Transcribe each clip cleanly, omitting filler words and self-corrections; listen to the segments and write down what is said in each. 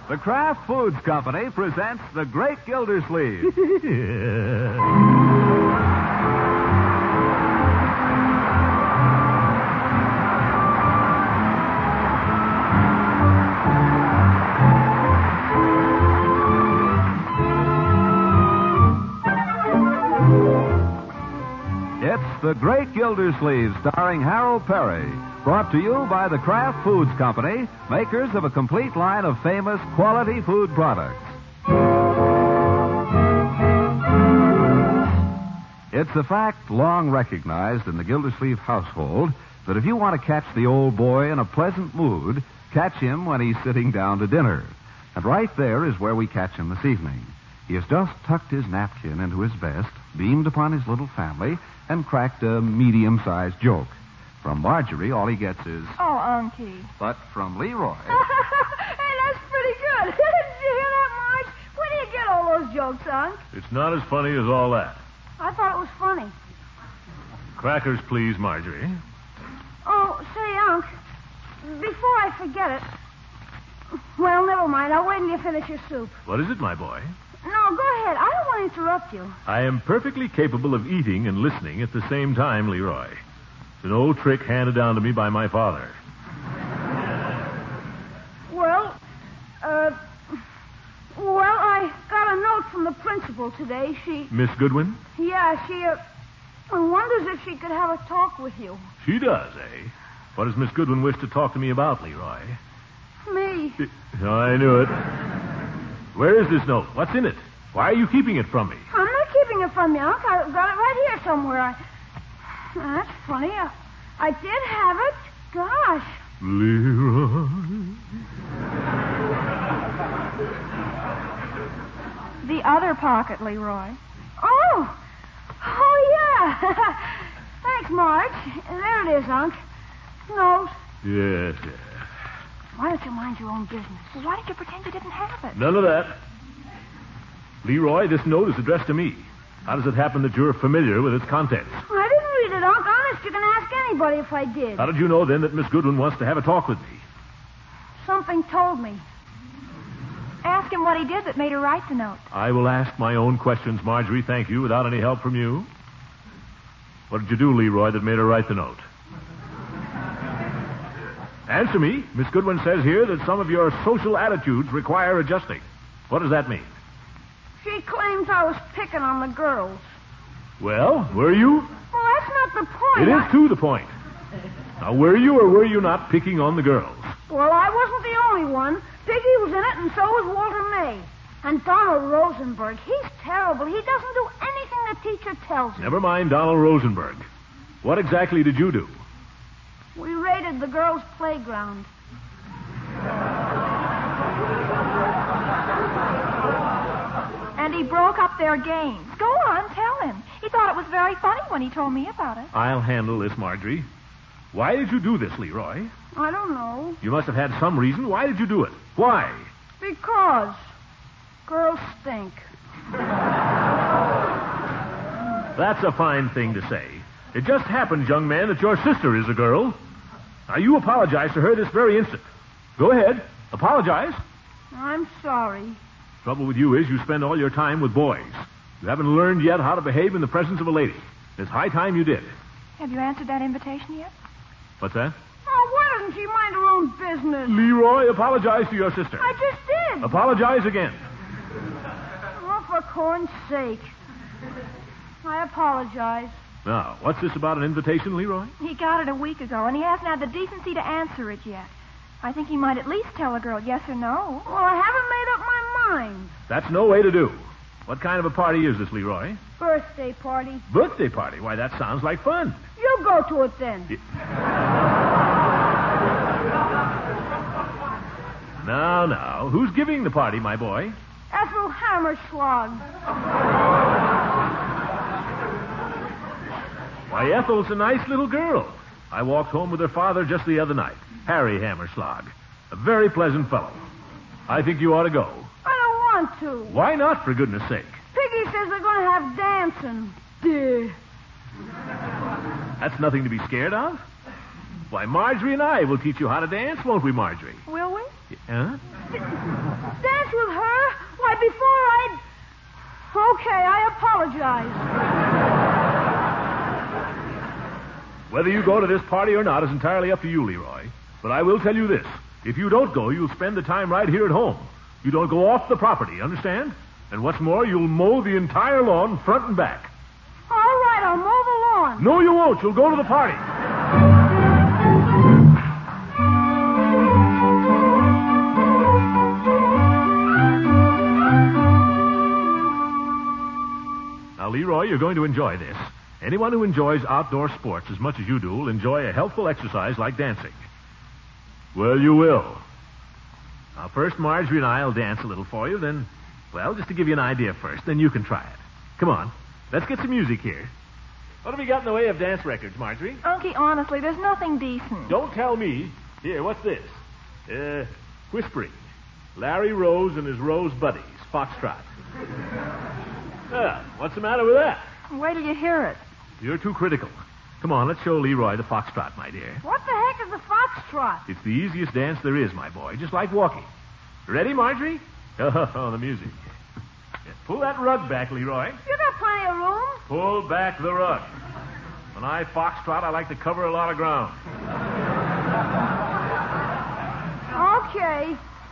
The Kraft Foods Company presents The Great Gildersleeve. It's The Great Gildersleeve, starring Harold Perry. Brought to you by the Kraft Foods Company, makers of a complete line of famous quality food products. It's a fact long recognized in the Gildersleeve household that if you want to catch the old boy in a pleasant mood, catch him when he's sitting down to dinner. And right there is where we catch him this evening. He has just tucked his napkin into his vest, beamed upon his little family, and cracked a medium-sized joke. From Marjorie, all he gets is... Oh, Unky. But from Leroy... Hey, that's pretty good. Did you hear that, Marge? Where do you get all those jokes, Unc? It's not as funny as all that. I thought it was funny. Crackers, please, Marjorie. Oh, say, Unc, before I forget it... Well, never mind. I'll wait until you finish your soup. What is it, my boy? No, go ahead. I don't want to interrupt you. I am perfectly capable of eating and listening at the same time, Leroy. It's an old trick handed down to me by my father. Well, I got a note from the principal today. Miss Goodwin? Yeah, she wonders if she could have a talk with you. She does, eh? What does Miss Goodwin wish to talk to me about, Leroy? Me. I knew it. Where is this note? What's in it? Why are you keeping it from me? I'm not keeping it from you, Unc. I've got it right here somewhere. That's funny. I did have it. Gosh. Leroy. The other pocket, Leroy. Oh, yeah. Thanks, Marge. There it is, Unc. Note. Yes. Why don't you mind your own business? Well, why did you pretend you didn't have it? None of that. Leroy, this note is addressed to me. How does it happen that you're familiar with its contents? I didn't read it, Unc. Honest, you can ask anybody if I did. How did you know, then, that Miss Goodwin wants to have a talk with me? Something told me. Ask him what he did that made her write the note. I will ask my own questions, Marjorie, thank you, without any help from you. What did you do, Leroy, that made her write the note? Answer me. Miss Goodwin says here that some of your social attitudes require adjusting. What does that mean? She claims I was picking on the girls. Well, were you? Well, that's not the point. It is to the point. Now, were you or were you not picking on the girls? Well, I wasn't the only one. Piggy was in it, and so was Walter May. And Donald Rosenberg, he's terrible. He doesn't do anything the teacher tells him. Never mind Donald Rosenberg. What exactly did you do? We raided the girls' playground. And he broke up their games. Go on, tell him. He thought it was very funny when he told me about it. I'll handle this, Marjorie. Why did you do this, Leroy? I don't know. You must have had some reason. Why did you do it? Why? Because girls stink. That's a fine thing to say. It just happens, young man, that your sister is a girl. Now, you apologize to her this very instant. Go ahead. Apologize. I'm sorry. Trouble with you is you spend all your time with boys. You haven't learned yet how to behave in the presence of a lady. It's high time you did. Have you answered that invitation yet? What's that? Oh, why doesn't she mind her own business? Leroy, apologize to your sister. I just did. Apologize again. Oh, for corn's sake. I apologize. Now, what's this about an invitation, Leroy? He got it a week ago, and he hasn't had the decency to answer it yet. I think he might at least tell a girl yes or no. Well, I haven't made up my mind. That's no way to do. What kind of a party is this, Leroy? Birthday party. Birthday party? Why, that sounds like fun. You go to it then. Now, who's giving the party, my boy? Ethel Hammerschlag. Why, Ethel's a nice little girl. I walked home with her father just the other night, Harry Hammerschlag. A very pleasant fellow. I think you ought to go. I don't want to. Why not, for goodness sake? Piggy says they're going to have dancing. Duh. That's nothing to be scared of. Why, Marjorie and I will teach you how to dance, won't we, Marjorie? Will we? Huh? Dance with her? Why, before I'd... Okay, I apologize. Whether you go to this party or not is entirely up to you, Leroy. But I will tell you this. If you don't go, you'll spend the time right here at home. You don't go off the property, understand? And what's more, you'll mow the entire lawn front and back. All right, I'll mow the lawn. No, you won't. You'll go to the party. Now, Leroy, you're going to enjoy this. Anyone who enjoys outdoor sports as much as you do will enjoy a healthful exercise like dancing. Well, you will. Now, first, Marjorie and I will dance a little for you, then, well, just to give you an idea first, then you can try it. Come on, let's get some music here. What have we got in the way of dance records, Marjorie? Unky, honestly, there's nothing decent. Don't tell me. Here, what's this? Whispering. Larry Rose and his Rose Buddies, Foxtrot. What's the matter with that? Wait till you hear it. You're too critical. Come on, let's show Leroy the foxtrot, my dear. What the heck is the foxtrot? It's the easiest dance there is, my boy, just like walking. Ready, Marjorie? Oh, the music. Yeah, pull that rug back, Leroy. You got plenty of room. Pull back the rug. When I foxtrot, I like to cover a lot of ground. Okay.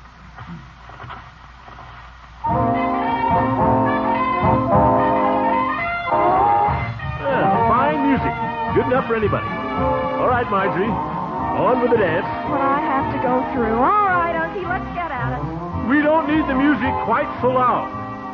Good enough for anybody. All right, Marjorie. On with the dance. What I have to go through. All right, Unky, let's get at it. We don't need the music quite so loud.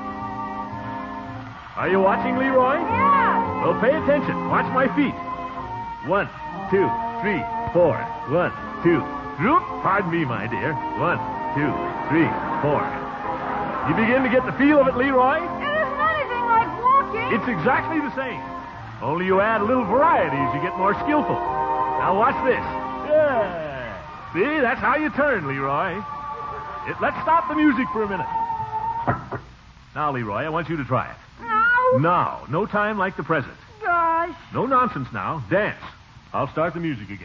Are you watching, Leroy? Yeah. Well, pay attention. Watch my feet. 1, 2, 3, 4. 1, 2. Oop, pardon me, my dear. 1, 2, 3, 4. You begin to get the feel of it, Leroy? It isn't anything like walking. It's exactly the same. Only you add a little variety as you get more skillful. Now watch this. Yeah. See, that's how you turn, Leroy. Let's stop the music for a minute. Now, Leroy, I want you to try it. No. Now. No time like the present. Gosh. No nonsense now. Dance. I'll start the music again.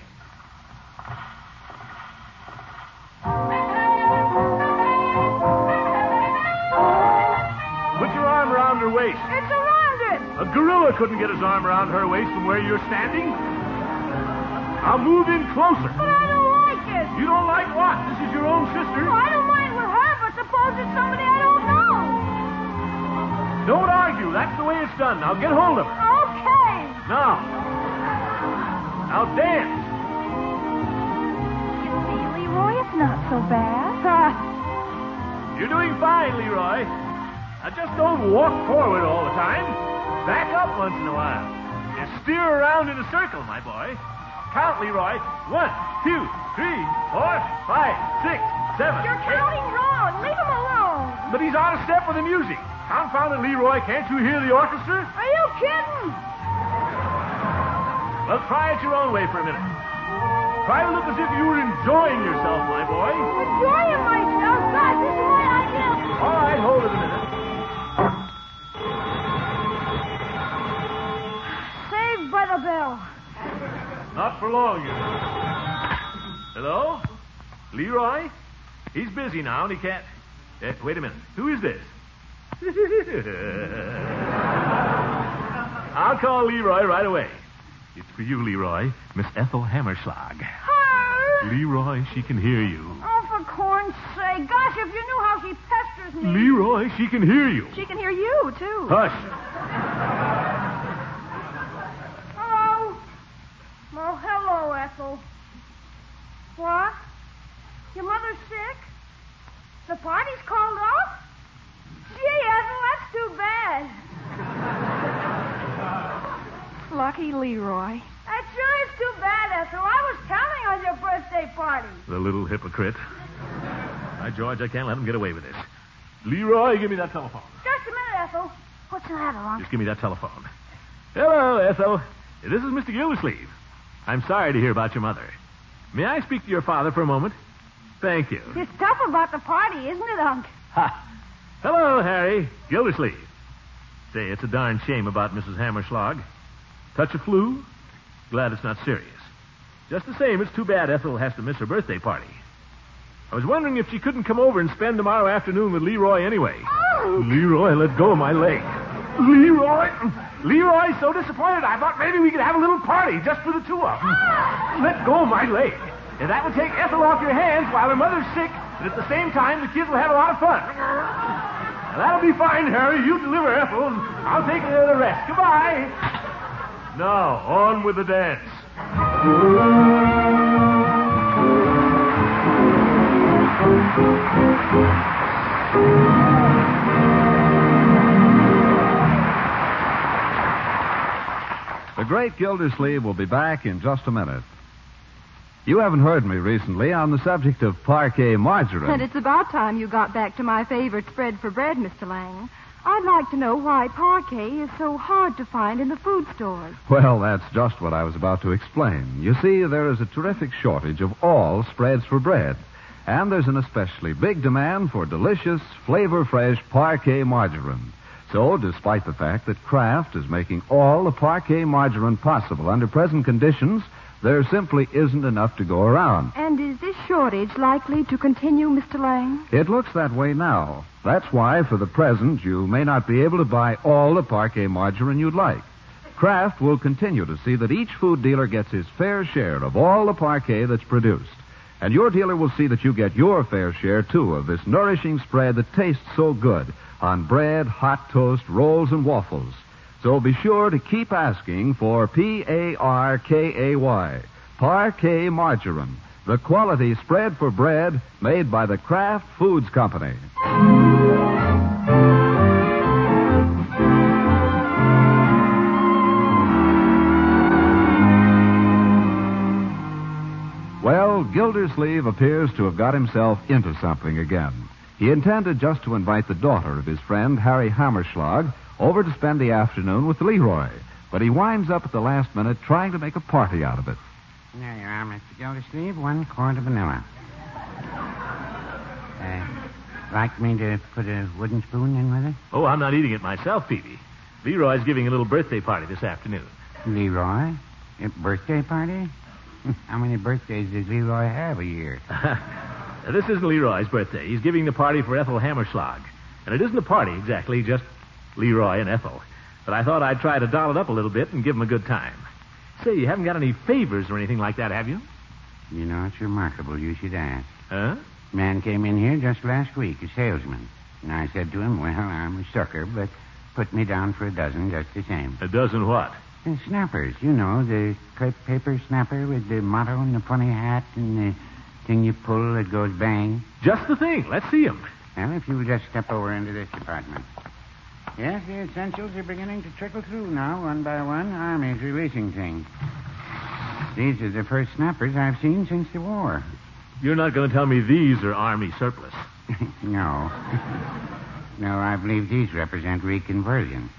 Put your arm around her waist. It's around it. A gorilla couldn't get his arm around her waist from where you're standing. I'll move in closer. But I don't like it. You don't like what? This is your own sister. Well, I don't mind with her, but suppose it's somebody I don't know. Don't argue. That's the way it's done. Now get hold of her. Okay. Now dance. You see, Leroy, it's not so bad. You're doing fine, Leroy. Now just don't walk forward all the time. Back up once in a while. You steer around in a circle, my boy. Count, Leroy. 1, 2, 3, 4, 5, 6, 7. You're counting wrong. Leave him alone. But he's out of step with the music. Confounded Leroy, can't you hear the orchestra? Are you kidding? Well, try it your own way for a minute. Try to look as if you were enjoying yourself, my boy. Enjoying myself? God, this is my idea. All right, hold it a minute. Saved by the bell. Not for long, you know. Hello? Leroy? He's busy now, and he can't... wait a minute. Who is this? I'll call Leroy right away. It's for you, Leroy. Miss Ethel Hammerschlag. Her? Leroy, she can hear you. Oh, for corn's sake. Gosh, if you knew how she pesters me. Leroy, she can hear you. She can hear you, too. Hush. Hello? Oh, hello, Ethel. What? Your mother's sick? The party's called off? Gee, Ethel, that's too bad. Lucky Leroy. That sure is too bad, Ethel. I was counting on your birthday party. The little hypocrite. By George, I can't let him get away with this. Leroy, give me that telephone. Just a minute, Ethel. What's the matter, Unc? Just give me that telephone. Hello, Ethel. This is Mr. Gildersleeve. I'm sorry to hear about your mother. May I speak to your father for a moment? Thank you. It's tough about the party, isn't it, Unc? Ha! Hello, Harry. Gildersleeve. Say, it's a darn shame about Mrs. Hammerschlag. Touch of flu? Glad it's not serious. Just the same, it's too bad Ethel has to miss her birthday party. I was wondering if she couldn't come over and spend tomorrow afternoon with Leroy anyway. Oh. Leroy, let go of my leg. Leroy! Leroy's so disappointed. I thought maybe we could have a little party just for the two of them. Let go of my leg. And that would take Ethel off your hands while her mother's sick, and at the same time, the kids will have a lot of fun. Now, that'll be fine, Harry. You deliver Ethel, and I'll take care of the rest. Goodbye. Now, on with the dance. The great Gildersleeve will be back in just a minute. You haven't heard me recently on the subject of parquet margarine. And it's about time you got back to my favorite spread for bread, Mr. Lang. I'd like to know why parquet is so hard to find in the food stores. Well, that's just what I was about to explain. You see, there is a terrific shortage of all spreads for bread. And there's an especially big demand for delicious, flavor-fresh parquet margarine. So, despite the fact that Kraft is making all the parquet margarine possible under present conditions, there simply isn't enough to go around. And is this shortage likely to continue, Mr. Lang? It looks that way now. That's why, for the present, you may not be able to buy all the parquet margarine you'd like. Kraft will continue to see that each food dealer gets his fair share of all the parquet that's produced. And your dealer will see that you get your fair share, too, of this nourishing spread that tastes so good on bread, hot toast, rolls, and waffles. So be sure to keep asking for Parkay, parquet margarine, the quality spread for bread made by the Kraft Foods Company. Well, Gildersleeve appears to have got himself into something again. He intended just to invite the daughter of his friend, Harry Hammerschlag, over to spend the afternoon with Leroy. But he winds up at the last minute trying to make a party out of it. There you are, Mr. Gildersleeve. 1 quart of vanilla. Like me to put a wooden spoon in with it? Oh, I'm not eating it myself, Peavy. Leroy's giving a little birthday party this afternoon. Leroy? A birthday party? How many birthdays does Leroy have a year? This isn't Leroy's birthday. He's giving the party for Ethel Hammerschlag. And it isn't a party exactly, just Leroy and Ethel. But I thought I'd try to doll it up a little bit and give them a good time. Say, you haven't got any favors or anything like that, have you? You know, it's remarkable you should ask. Huh? Man came in here just last week, a salesman. And I said to him, well, I'm a sucker, but put me down for a dozen just the same. A dozen what? Snappers, you know, the crepe paper snapper with the motto and the funny hat and the thing you pull that goes bang. Just the thing. Let's see him. Well, if you will just step over into this department. Yes, the essentials are beginning to trickle through now, one by one. Army's releasing things. These are the first snappers I've seen since the war. You're not going to tell me these are Army surplus. No. No, I believe these represent reconversion.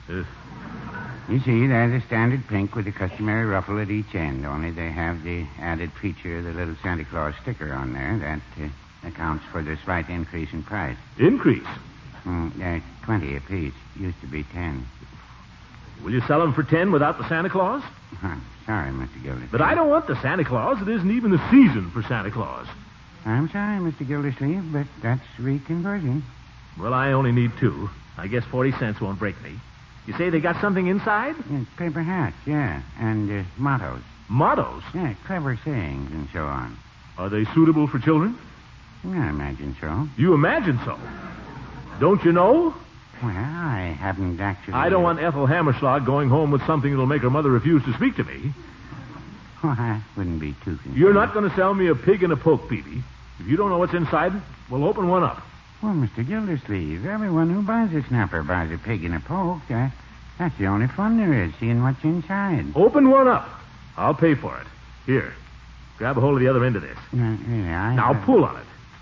You see, they're the standard pink with the customary ruffle at each end, only they have the added feature of the little Santa Claus sticker on there. That accounts for the slight increase in price. Increase? They're 20 apiece. Used to be 10. Will you sell them for 10 without the Santa Claus? I'm sorry, Mr. Gildersleeve. But I don't want the Santa Claus. It isn't even the season for Santa Claus. I'm sorry, Mr. Gildersleeve, but that's reconversion. Well, I only need 2. I guess 40 cents won't break me. You say they got something inside? Yes, paper hats, yeah, and mottos. Mottos? Yeah, clever sayings and so on. Are they suitable for children? I imagine so. You imagine so? Don't you know? Well, I haven't actually... I don't want Ethel Hammerschlag going home with something that'll make her mother refuse to speak to me. Well, I wouldn't be too concerned. You're not going to sell me a pig and a poke, Peavy. If you don't know what's inside, we'll open one up. Well, Mr. Gildersleeve, everyone who buys a snapper buys a pig and a poke. That's the only fun there is, seeing what's inside. Open one up. I'll pay for it. Here, grab a hold of the other end of this. Really, Now pull on it.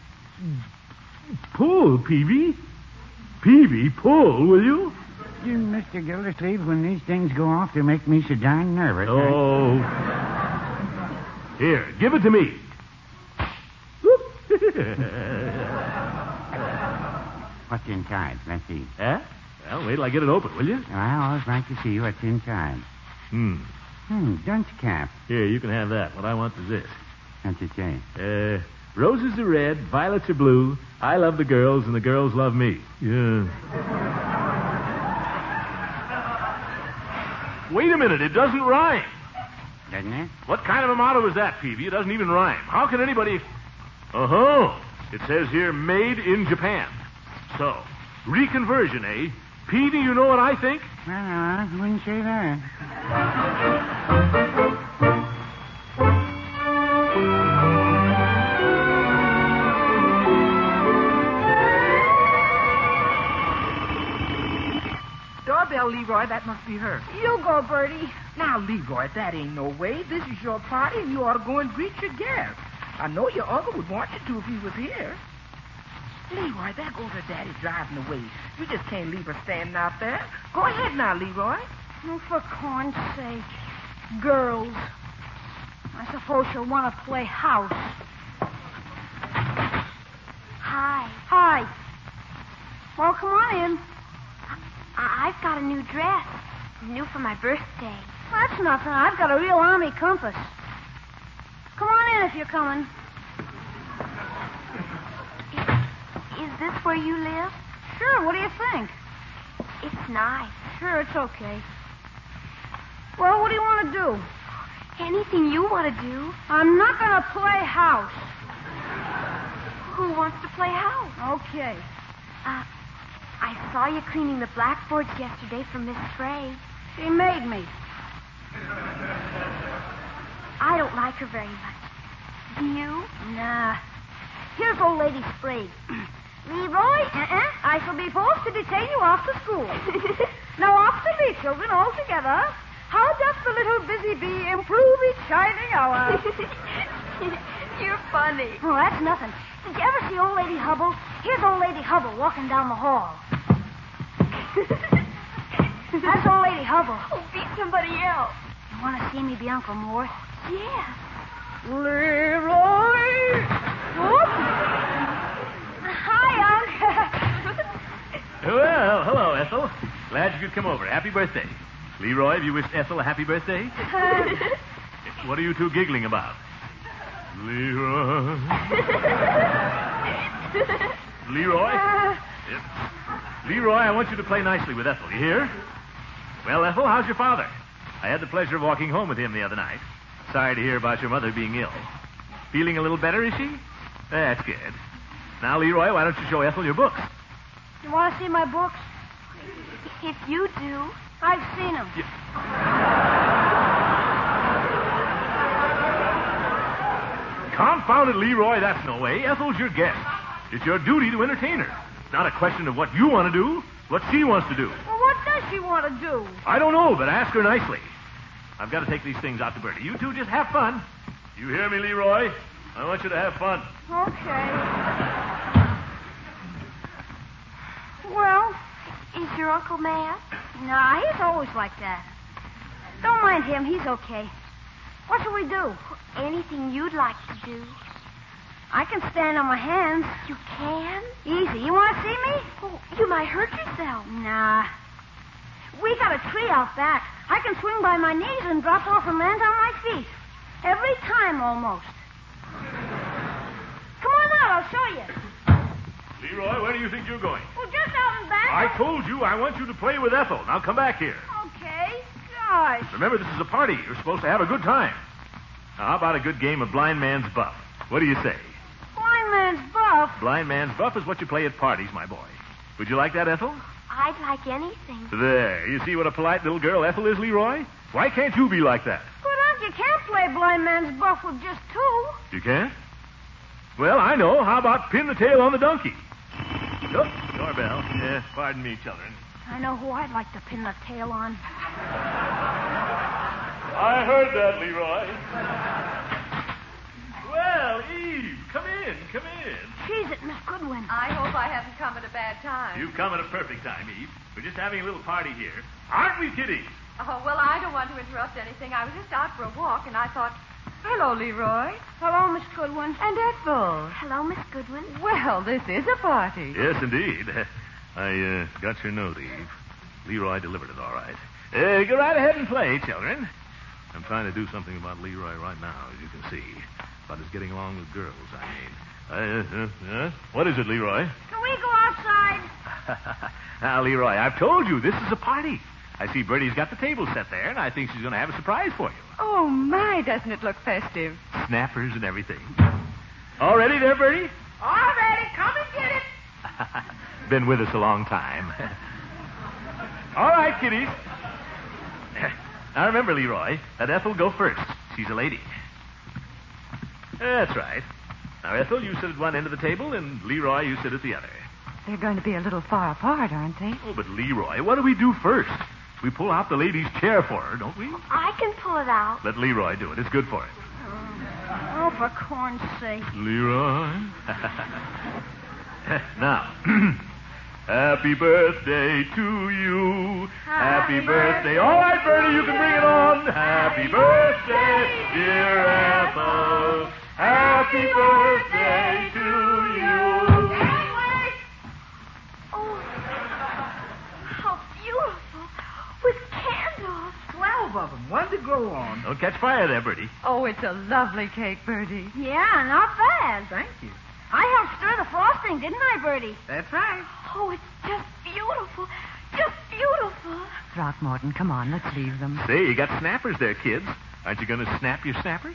Pull, Peavy. Peavy, pull, will you? Mr. Gildersleeve, when these things go off, they make me so darn nervous. Oh. Here, give it to me. What's inside? Let's see. Well, wait till I get it open, will you? I always like to see what's inside. Dunce cap. Here, you can have that. What I want is this. What's it say? Roses are red, violets are blue. I love the girls, and the girls love me. Yeah. Wait a minute, it doesn't rhyme. Doesn't it? What kind of a motto is that, Peavy? It doesn't even rhyme. How can anybody... Uh-huh. It says here, made in Japan. So, reconversion, eh? Peavy, you know what I think? Well, I wouldn't say that. Doorbell, Leroy, that must be her. You go, Bertie. Now, Leroy, that ain't no way. This is your party, and you ought to go and greet your guests. I know your uncle would want you to if he was here. Leroy, there goes her daddy driving away. You just can't leave her standing out there. Go ahead now, Leroy. Oh, for corn's sake. Girls. I suppose she'll want to play house. Hi. Hi. Well, come on in. I've got a new dress. New for my birthday. That's nothing. I've got a real army compass. Come on in if you're coming. Is this where you live? Sure, what do you think? It's nice. Sure, it's okay. Well, what do you want to do? Anything you want to do. I'm not going to play house. Who wants to play house? Okay. I saw you cleaning the blackboards yesterday for Miss Sprague. She made me. I don't like her very much. Do you? Nah. Here's old Lady Sprague. Leroy, I shall be forced to detain you off to school. Now off to me, children, all together. How doth the little busy bee improve each shining hour? You're funny. Oh, that's nothing. Did you ever see old Lady Hubble? Here's old Lady Hubble walking down the hall. That's old Lady Hubble. Oh, be somebody else. You want to see me be Uncle Mort? Yeah. Leroy! Whoop! Hi, Unc. Well, hello, Ethel. Glad you could come over. Happy birthday. Leroy, have you wished Ethel a happy birthday? What are you two giggling about? Leroy. Leroy? Yes. Leroy, I want you to play nicely with Ethel. You hear? Well, Ethel, how's your father? I had the pleasure of walking home with him the other night. Sorry to hear about your mother being ill. Feeling a little better, is she? That's good. Now, Leroy, why don't you show Ethel your books? You want to see my books? If you do. I've seen them. Confound it, Leroy, that's no way. Ethel's your guest. It's your duty to entertain her. It's not a question of what you want to do, what she wants to do. Well, what does she want to do? I don't know, but ask her nicely. I've got to take these things out to Bertie. You two just have fun. You hear me, Leroy? I want you to have fun. Okay. Well, Is your uncle mad? nah, he's always like that. Don't mind him. He's okay. What shall we do? Anything you'd like to do. I can stand on my hands. You can? Easy. You want to see me? Oh, you might hurt yourself. Nah. We got a tree out back. I can swing by my knees and drop off and land on my feet. Every time, almost. Come on out. I'll show you. Leroy, where do you think you're going? Well, just out and back. I told you I want you to play with Ethel. Now come back here. Okay. Gosh. Remember, this is a party. You're supposed to have a good time. Now, how about a good game of blind man's buff? What do you say? Blind man's buff. Blind man's buff is what you play at parties, my boy. Would you like that, Ethel? I'd like anything. There. You see what a polite little girl Ethel is, Leroy? Why can't you be like that? Good, Unc. You can't play blind man's buff with just two. You can't? Well, I know. How about pin the tail on the donkey? Oh, doorbell. Yeah, pardon me, children. I know who I'd like to pin the tail on. I heard that, Leroy. Well, Eve, come in. She's it, Miss Goodwin. I hope I haven't come at a bad time. You've come at a perfect time, Eve. We're just having a little party here. Aren't we, Kitty? Oh, well, I don't want to interrupt anything. I was just out for a walk, and I thought, hello, Leroy. Hello, Miss Goodwin. And Ethel. Hello, Miss Goodwin. Well, this is a party. Yes, indeed. I got your note, Eve. Leroy delivered it all right. Go right ahead and play, children. I'm trying to do something about Leroy right now, as you can see. But it's getting along with girls, I mean. What is it, Leroy? Can we go outside? Now, Leroy, I've told you, this is a party. I see Bertie's got the table set there, and I think she's going to have a surprise for you. Oh, my, doesn't it look festive? Snappers and everything. All ready there, Bertie? All ready. Come and get it. Been with us a long time. All right, kiddies. Now, remember, Leroy, let Ethel go first. She's a lady. That's right. Now, Ethel, you sit at one end of the table, and Leroy, you sit at the other. They're going to be a little far apart, aren't they? Oh, but Leroy, what do we do first? We pull out the lady's chair for her, don't we? I can pull it out. Let Leroy do it. It's good for him. Oh, for corn's sake. Leroy. Now, happy birthday to you. Happy birthday. All right, Bertie, you can bring it on. Happy birthday, dear Ethel. Happy birthday to you. Wait. Oh, how beautiful. With candles. 12 of them. One to grow on. Don't catch fire there, Bertie. Oh, it's a lovely cake, Bertie. Yeah, not bad. Thank you. I helped stir the frosting, didn't I, Bertie? That's right. Oh, it's just beautiful. Just beautiful. Throckmorton, come on, let's leave them. Say, you got snappers there, kids. Aren't you going to snap your snappers?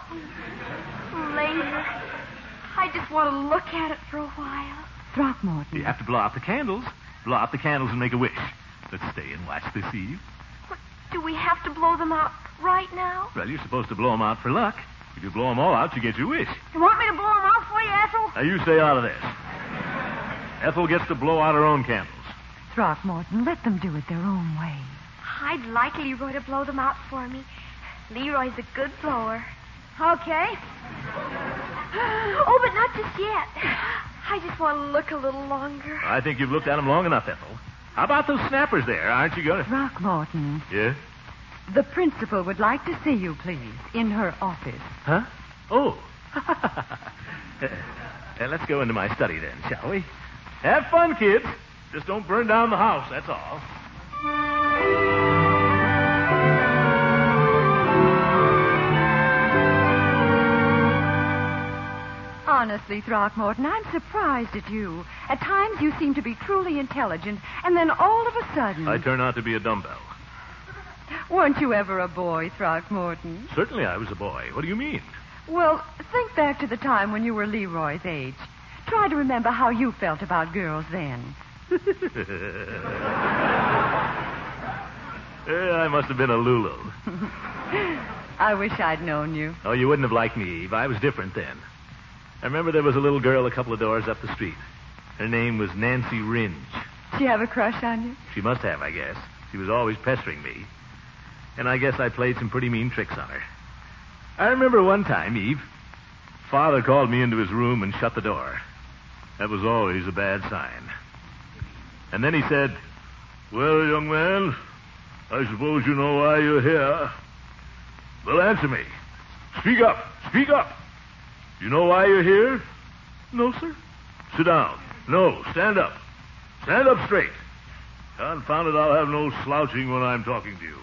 Later. I just want to look at it for a while. Throckmorton. You have to blow out the candles. Blow out the candles and make a wish. Let's stay and watch this eve. What, do we have to blow them out right now? Well, you're supposed to blow them out for luck. If you blow them all out, you get your wish. You want me to blow them out for you, Ethel? Now, you stay out of this. Ethel gets to blow out her own candles. Throckmorton, let them do it their own way. I'd like Leroy to blow them out for me. Leroy's a good blower. Okay. Oh, but not just yet. I just want to look a little longer. I think you've looked at them long enough, Ethel. How about those snappers there? Aren't you going to... Throckmorton, Yeah? the principal would like to see you, please, in her office. Huh? Oh. Let's go into my study then, shall we? Have fun, kids. Just don't burn down the house, that's all. Honestly, Throckmorton, I'm surprised at you. At times you seem to be truly intelligent, and then all of a sudden... I turn out to be a dumbbell. Weren't you ever a boy, Throckmorton? Certainly I was a boy. What do you mean? Well, think back to the time when you were Leroy's age. Try to remember how you felt about girls then. I must have been a Lulu. I wish I'd known you. Oh, you wouldn't have liked me, Eve. I was different then. I remember there was a little girl a couple of doors up the street. Her name was Nancy Ringe. She have a crush on you? She must have, I guess. She was always pestering me. And I guess I played some pretty mean tricks on her. I remember one time, Eve, Father called me into his room and shut the door. That was always a bad sign. And then he said, "Well, young man, I suppose you know why you're here. Well, answer me. Speak up. Speak up. You know why you're here?" "No, sir." "Sit down." "No, stand up. Stand up straight. Confound it, I'll have no slouching when I'm talking to you."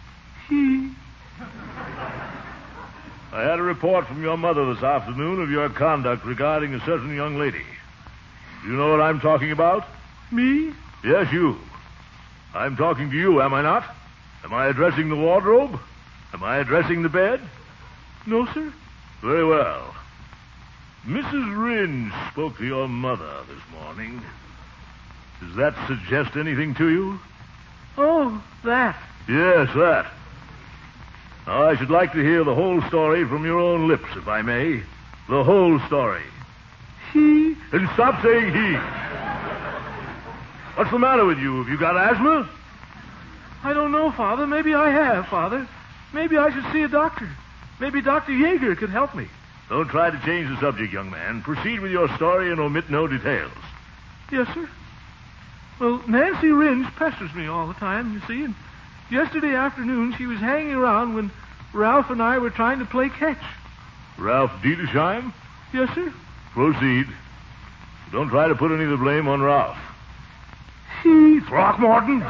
"I had a report from your mother this afternoon of your conduct regarding a certain young lady. Do you know what I'm talking about?" Me? "Yes, you. I'm talking to you, am I not? Am I addressing the wardrobe? Am I addressing the bed?" No, sir. "Very well. Mrs. Ringe spoke to your mother this morning. Does that suggest anything to you?" Oh, that. "Yes, that. Now, I should like to hear the whole story from your own lips, if I may. The whole story." He? And stop saying he. What's the matter with you? Have you got asthma? I don't know, Father. Maybe I have, Father. Maybe I should see a doctor. Maybe Dr. Yeager could help me. Don't try to change the subject, young man. Proceed with your story and omit no details. Yes, sir. Well, Nancy Ringe pesters me all the time, you see, and yesterday afternoon she was hanging around when Ralph and I were trying to play catch. Ralph Diedersheim? Yes, sir. Proceed. Don't try to put any of the blame on Ralph. He... Throckmorton?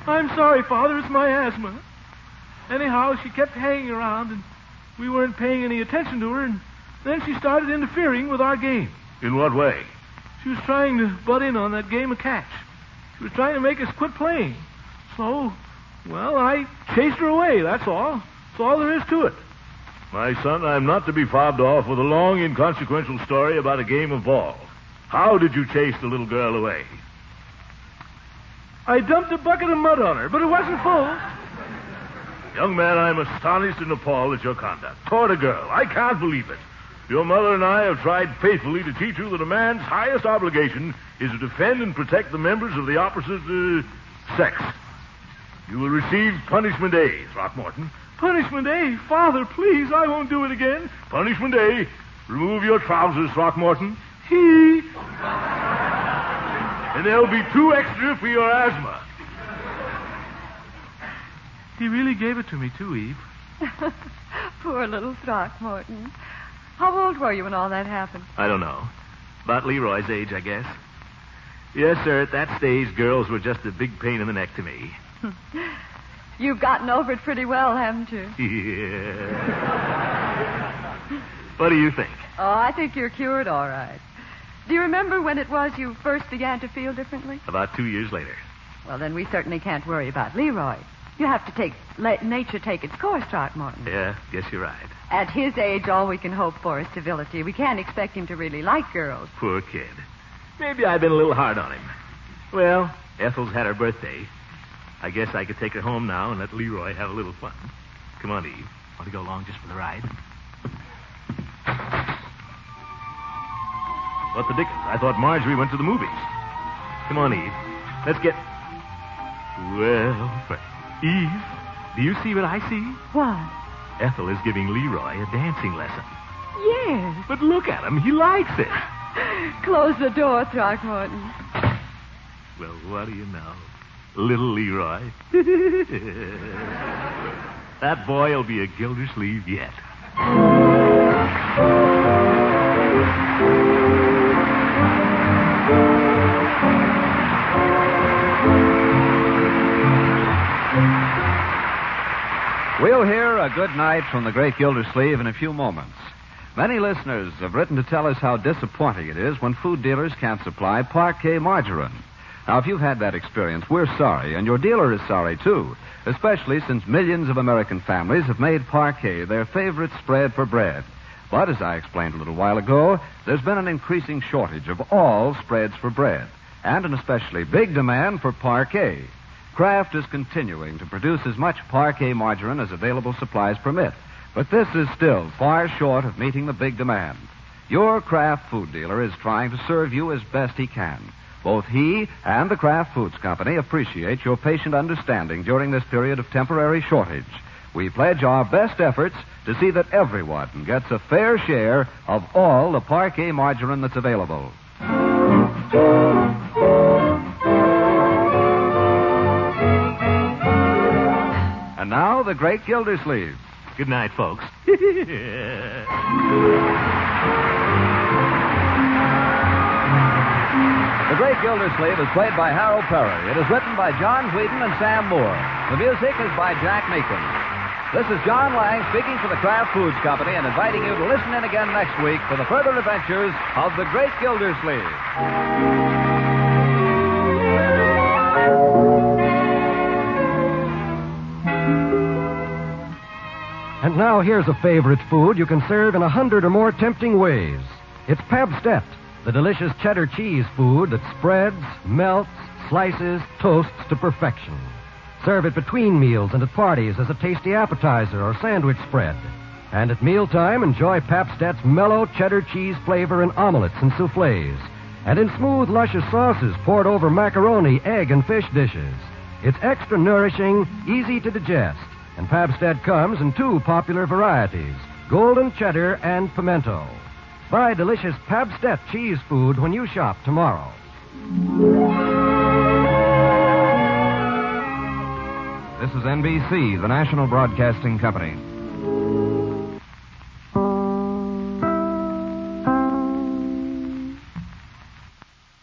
I'm sorry, Father. It's my asthma. Anyhow, she kept hanging around, and we weren't paying any attention to her, and then she started interfering with our game. In what way? She was trying to butt in on that game of catch. She was trying to make us quit playing. So, well, I chased her away, that's all. That's all there is to it. My son, I'm not to be fobbed off with a long, inconsequential story about a game of ball. How did you chase the little girl away? I dumped a bucket of mud on her, but it wasn't full. Young man, I'm astonished and appalled at your conduct. Toward a girl. I can't believe it. Your mother and I have tried faithfully to teach you that a man's highest obligation is to defend and protect the members of the opposite sex. You will receive punishment A, Throckmorton. Punishment A? Father, please, I won't do it again. Punishment A. Remove your trousers, Throckmorton. He... And there'll be 2 extra for your asthma. He really gave it to me, too, Eve. Poor little Throckmorton. How old were you when all that happened? I don't know. About Leroy's age, I guess. Yes, sir, at that stage, girls were just a big pain in the neck to me. You've gotten over it pretty well, haven't you? Yeah. What do you think? Oh, I think you're cured all right. Do you remember when it was you first began to feel differently? About 2 years later. Well, then we certainly can't worry about Leroy. You have to let nature take its course, Throckmorton. Yeah, guess you're right. At his age, all we can hope for is civility. We can't expect him to really like girls. Poor kid. Maybe I've been a little hard on him. Well, Ethel's had her birthday. I guess I could take her home now and let Leroy have a little fun. Come on, Eve. Want to go along just for the ride? What the dickens? I thought Marjorie went to the movies. Come on, Eve. Let's get... Well, Eve, do you see what I see? What? Ethel is giving Leroy a dancing lesson. Yes. But look at him. He likes it. Close the door, Throckmorton. Well, what do you know? Little Leroy. That boy will be a Gildersleeve yet. We'll hear a good night from the great Gildersleeve in a few moments. Many listeners have written to tell us how disappointing it is when food dealers can't supply Parquet margarine. Now, if you've had that experience, we're sorry, and your dealer is sorry, too, especially since millions of American families have made Parquet their favorite spread for bread. But, as I explained a little while ago, there's been an increasing shortage of all spreads for bread, and an especially big demand for Parquet. Kraft is continuing to produce as much Parquet margarine as available supplies permit, but this is still far short of meeting the big demand. Your Kraft food dealer is trying to serve you as best he can. Both he and the Kraft Foods Company appreciate your patient understanding during this period of temporary shortage. We pledge our best efforts to see that everyone gets a fair share of all the Parquet margarine that's available. And now, the great Gildersleeve. Good night, folks. The Great Gildersleeve is played by Harold Perry. It is written by John Whedon and Sam Moore. The music is by Jack Meakin. This is John Lang speaking for the Kraft Foods Company and inviting you to listen in again next week for the further adventures of the Great Gildersleeve. And now here's a favorite food you can serve in 100 or more tempting ways. It's Pabst-ett, the delicious cheddar cheese food that spreads, melts, slices, toasts to perfection. Serve it between meals and at parties as a tasty appetizer or sandwich spread. And at mealtime, enjoy Pabst-ett's mellow cheddar cheese flavor in omelets and soufflés, and in smooth, luscious sauces poured over macaroni, egg, and fish dishes. It's extra nourishing, easy to digest, and Pabst-ett comes in 2 popular varieties, golden cheddar and pimento. Buy delicious Pabst-ett cheese food when you shop tomorrow. This is NBC, the National Broadcasting Company.